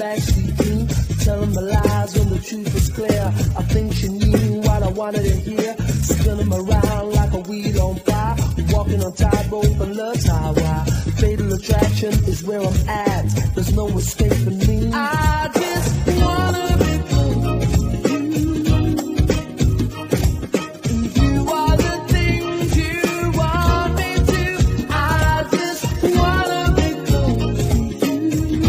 backseat dream, telling my lies when the truth was clear. I think she knew what I wanted to hear, spinning around like a wheel on fire, walking on tightrope and love's highway. Fatal attraction is where I'm at, there's no escaping me. I just wanna be close to you. You are the things you want me to. I just wanna be close to you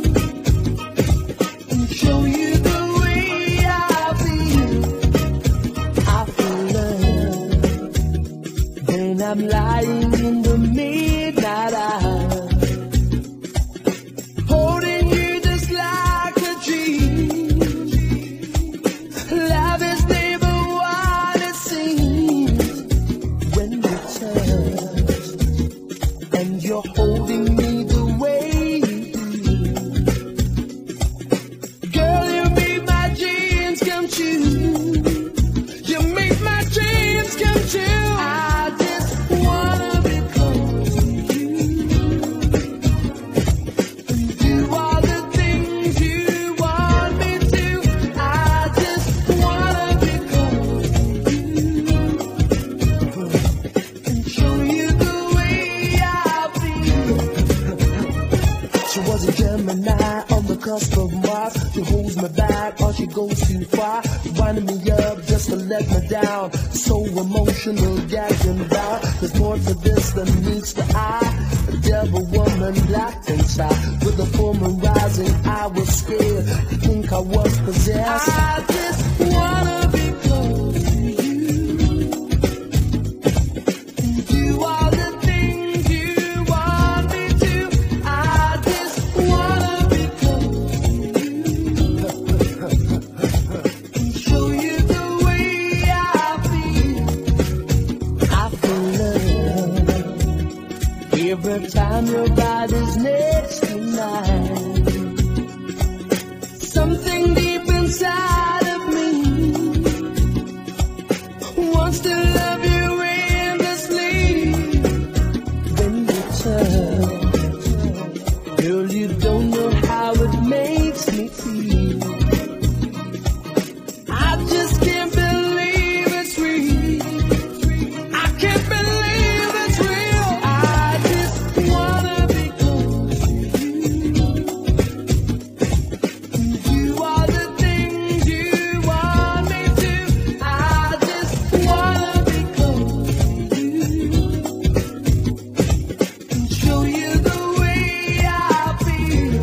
and show you the way I feel. I feel love when I'm lying in the midnight hour, holding you just like a dream. Love is never what it seems when you touch and you're holding me the way you do. Girl, you make my dreams come true. You make my dreams come true. I just wanna be close to you. And do all the things you want me to. I just wanna be close to you and show you the way I feel. She was a Gemini on the cusp of Mars. She holds me back or she goes too far, winding me up just to let me down. So emotional, gagging down. There's more to this than meets the eye. A devil woman locked inside. With the full moon rising, I was scared. I think I was possessed. I just wanna be close to you and do all the things you want me to. I just wanna be close to you and show you the way I feel. I feel love every time your body's next to mine. Something deep inside of me wants to love you endlessly. When you touch, girl, you don't know how it makes me feel. I just can't believe it's real. I can't believe it's real. I just wanna be close to you and do all the things you want me to. I just wanna be close to you and show you the way I feel.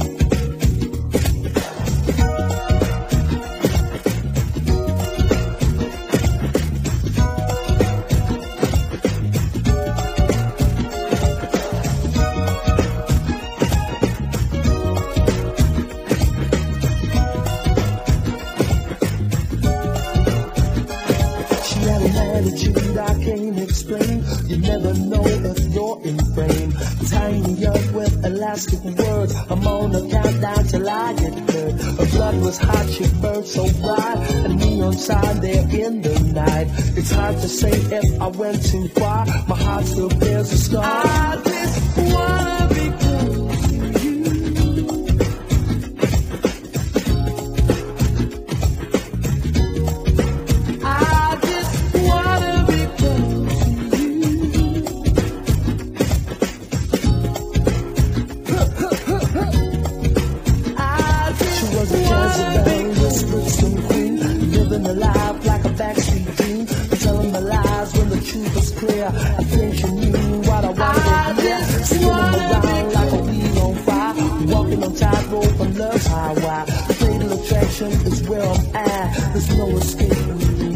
She had an attitude I can't explain. You never know if you're in frame. Tying me up with elastic words. I'm on a countdown till I get hurt. Her blood was hot, she burned so bright. A neon sign there in the night. It's hard to say if I went too far. My heart still bears a scar. I just wanna be close to you. I just wanna be close to you. She was a Jezebel, whispered some queen, living a life like a backstreet dream, telling my lies when the truth was clear. I think she knew what I wanted to hear, spinning around like a wheel on fire, walking on tightrope and love's highway. Fatal attraction is where I'm at, there's no escaping me.